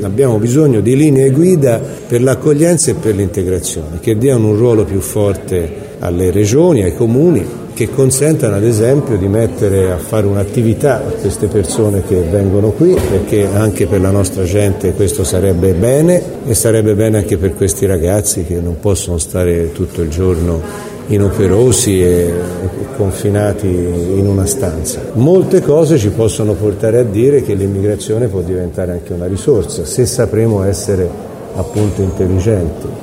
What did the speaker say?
abbiamo bisogno di linee guida per l'accoglienza e per l'integrazione, che diano un ruolo più forte alle regioni, ai comuni, che consentano ad esempio di mettere a fare un'attività a queste persone che vengono qui, perché anche per la nostra gente questo sarebbe bene e sarebbe bene anche per questi ragazzi che non possono stare tutto il giorno inoperosi e confinati in una stanza. Molte cose ci possono portare a dire che l'immigrazione può diventare anche una risorsa se sapremo essere appunto intelligenti.